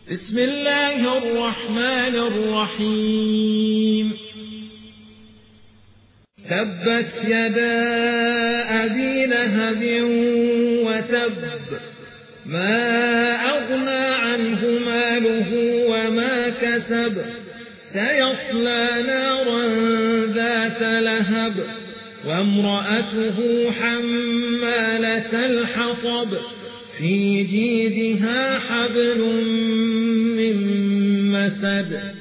بسم الله الرحمن الرحيم. تبت يدا أبي لهب وتب، ما أغنى عنه ماله وما كسب، سيصلى نارا ذات لهب، وامرأته حمالة الحطب، في جيدها حبل من مسد.